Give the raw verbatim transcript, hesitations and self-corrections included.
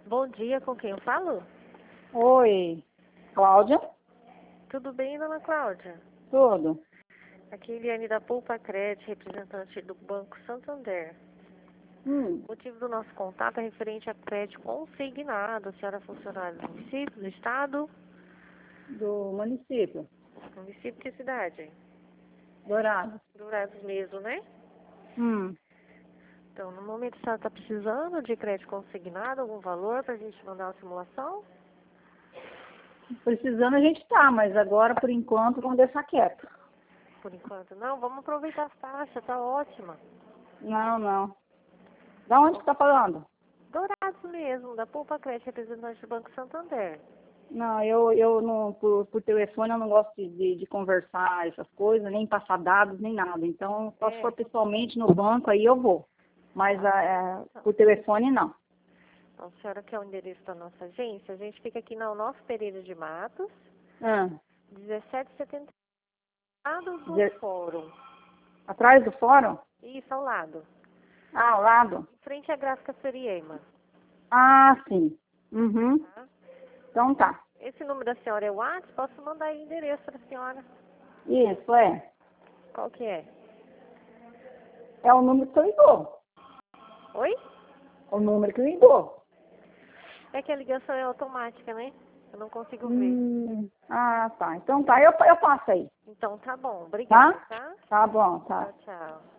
Bom dia, com quem eu falo? Oi, Cláudia? Tudo bem, dona Cláudia? Tudo? Aqui é Eliane da Poupa Crédito, representante do Banco Santander. Hum, O motivo do nosso contato é referente a crédito consignado. A senhora é funcionária do município, do estado? do município, Município, que cidade? Dourado. Dourados mesmo, né? Hum, Então, no momento a senhora está precisando de crédito consignado, algum valor para a gente mandar uma simulação? precisando a gente tá, mas agora, por enquanto, vamos deixar quieto. Por enquanto não, vamos aproveitar as taxas, tá ótima. Não, não. Da onde que tá falando? Dourados mesmo, da Poupa Crédito, representante do Banco Santander. Não, eu, eu não, por, por telefone eu não gosto de, de, de conversar essas coisas, nem passar dados, nem nada. Então, só se É. for pessoalmente no banco, aí eu vou. Mas ah, é, por telefone, não. Então, a senhora quer o endereço da nossa agência? A gente fica aqui na Onofre Pereira de Matos, Ah, dezessete setenta, ao lado do de- fórum. atrás do fórum? Isso, ao lado. Ah, ao lado? Em frente à Gráfica Soriema. Ah, sim. Uhum. Tá? Então tá. Esse número da senhora é o WhatsApp? Posso mandar aí o endereço para a senhora? Isso, é. Qual que é? É o número que você ligou. Oi? O número que ligou. É que a ligação é automática, né? Eu não consigo ver. Hum, ah, tá. Então tá, eu, eu passo aí. Então, tá bom. Obrigada, Tá? tá? Tá bom, tá. Tchau, tchau.